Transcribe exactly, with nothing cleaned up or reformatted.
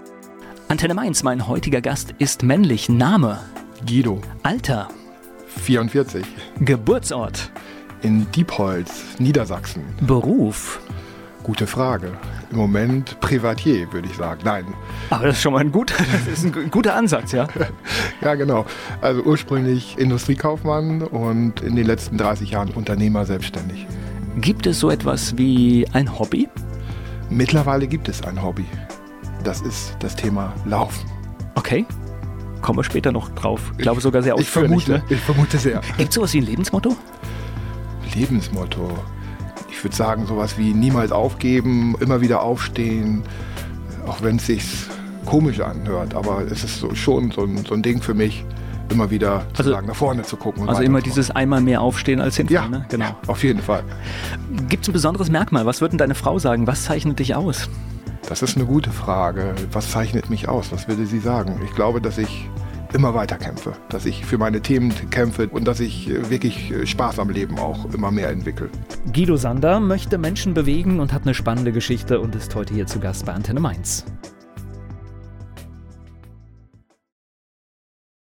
Antenne Mainz, mein heutiger Gast ist männlich. Name? Guido. Alter? vierundvierzig. Geburtsort? In Diepholz, Niedersachsen. Beruf? Gute Frage. Im Moment Privatier, würde ich sagen. Nein. Aber das ist schon mal ein guter, das ist ein guter Ansatz, ja? Ja, genau. Also ursprünglich Industriekaufmann und in den letzten dreißig Jahren Unternehmer selbstständig. Gibt es so etwas wie ein Hobby? Mittlerweile gibt es ein Hobby. Das ist das Thema Laufen. Okay. Kommen wir später noch drauf. Ich glaube sogar sehr ausführlich. Ich vermute, ne? ich vermute sehr. Gibt es sowas wie ein Lebensmotto? Lebensmotto. Ich würde sagen, sowas wie niemals aufgeben, immer wieder aufstehen, auch wenn es sich komisch anhört. Aber es ist so, schon so ein, so ein Ding für mich, immer wieder zu also, sagen, nach vorne zu gucken. Und also immer dieses einmal mehr aufstehen als hinfallen. Ja, ne? Genau. Ja, auf jeden Fall. Gibt es ein besonderes Merkmal? Was würde denn deine Frau sagen? Was zeichnet dich aus? Das ist eine gute Frage. Was zeichnet mich aus? Was würde sie sagen? Ich glaube, dass ich immer weiter kämpfe, dass ich für meine Themen kämpfe und dass ich wirklich Spaß am Leben auch immer mehr entwickle. Guido Sander möchte Menschen bewegen und hat eine spannende Geschichte und ist heute hier zu Gast bei Antenne Mainz.